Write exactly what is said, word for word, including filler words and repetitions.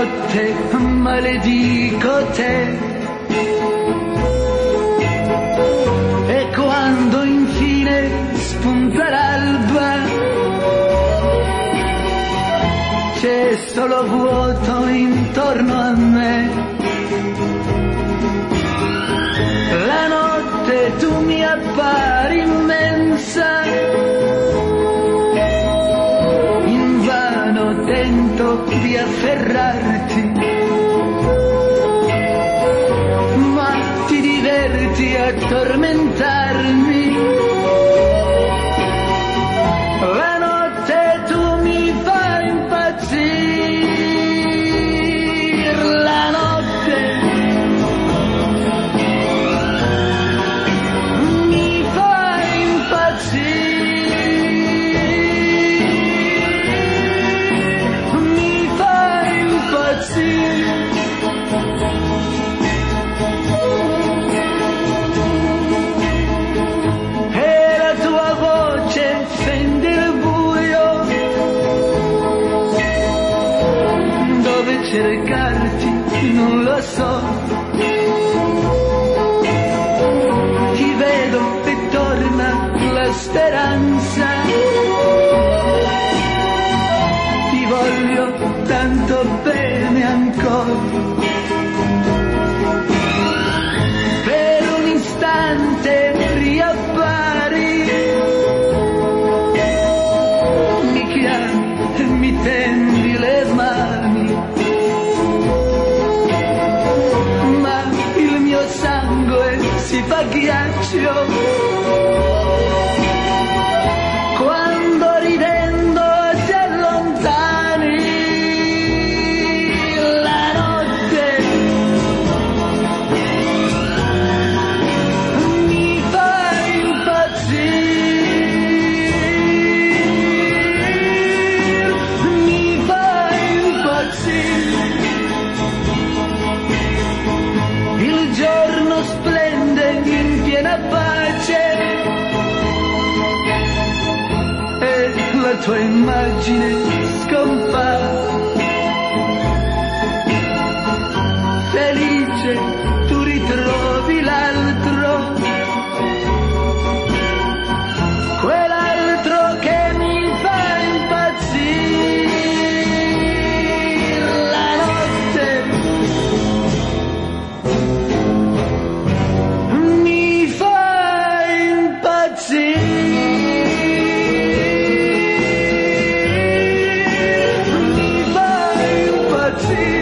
notte maledico te, e quando infine spunta l'alba c'è solo vuoto intorno a me. La notte tu mi appari immensa, invano tento di afferrarti, ma ti diverti a tormentarmi. La notte tu mi fai impazzire, la notte mi fai impazzire, mi fai impazzire. E la tua voce fende il buio, dove cercarti non lo so. Ti vedo e torna la speranza, ti voglio tanto bene ancora. Per un istante riappari, mi chiami e mi tendi le mani, ma il mio sangue si fa ghiaccio quando ridendo ti allontani. La notte mi fai impazzire, mi fai impazzire. Il giorno splende in piena pace e la tua immagine scompare. Felice tu ritrovi l'altro, quell'altro che mi fa impazzire. La notte mi fa impazzire, mi fa impazzire.